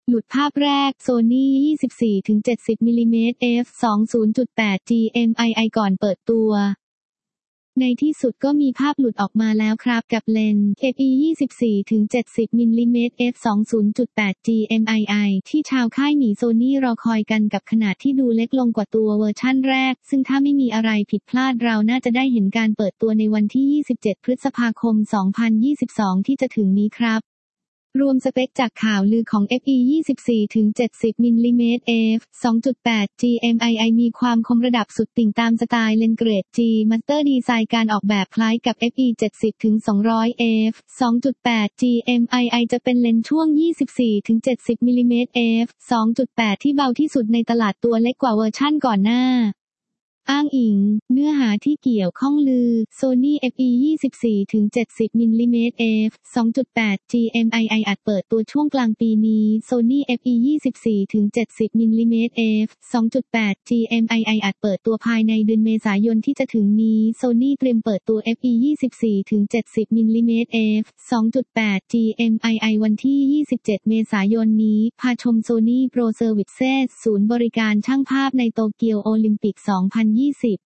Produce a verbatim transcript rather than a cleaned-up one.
หลุดภาพแรก Sony ยี่สิบสี่ถึงเจ็ดสิบ มิลลิเมตร เอฟ สองสิบจุดแปด จี เอ็ม ไอ ไอ ก่อนเปิดตัวในที่สุดก็มีภาพหลุดออกมาแล้วครับกับเลนส์ เอฟ อี ยี่สิบสี่ถึงเจ็ดสิบ มิลลิเมตร เอฟ สองสิบจุดแปด จี เอ็ม ไอ ไอ ที่ชาวค่ายหมี Sony รอคอยกันกับขนาดที่ดูเล็กลงกว่าตัวเวอร์ชั่นแรกซึ่งถ้าไม่มีอะไรผิดพลาดเราน่าจะได้เห็นการเปิดตัวในวันที่ยี่สิบเจ็ดพฤษภาคมสองพันยี่สิบสองที่จะถึงนี้ครับรวมสเปคจากข่าวลือของ เอฟ อี ยี่สิบสี่ถึงเจ็ดสิบ มิลลิเมตร เอฟ สองจุดแปด จี เอ็ม ไอ ไอ มีความคมระดับสุดติ่งตามสไตล์เลนส์เกรด G Master ดีไซน์การออกแบบคล้ายกับ เอฟ อี เจ็ดสิบถึงสองร้อย เอฟ สองจุดแปด จี เอ็ม ไอ ไอ จะเป็นเลนส์ช่วง ยี่สิบสี่ถึงเจ็ดสิบ มิลลิเมตร เอฟ สองจุดแปด ที่เบาที่สุดในตลาดตัวเล็กกว่าเวอร์ชั่นก่อนหน้าอ้างอิงเนื้อหาที่เกี่ยวข้องลือ Sony เอฟ อี ยี่สิบสี่ถึงเจ็ดสิบ มิลลิเมตร เอฟ สองจุดแปด จี เอ็ม ไอ ไอ อาจเปิดตัวช่วงกลางปีนี้ Sony เอฟ อี ยี่สิบสี่ถึงเจ็ดสิบ มิลลิเมตร เอฟ สองจุดแปด จี เอ็ม ไอ ไอ อาจเปิดตัวภายในเดือนเมษายนที่จะถึงนี้ Sony เตรียมเปิดตัว เอฟ อี ยี่สิบสี่ถึงเจ็ดสิบ มิลลิเมตร เอฟ สองจุดแปด จี เอ็ม ไอ ไอ วันที่ ยี่สิบเจ็ด เมษายนนี้พาชม Sony Pro Services ศูนย์บริการช่างภาพในโตเกียวโอลิมปิก สองพันยี่สิบ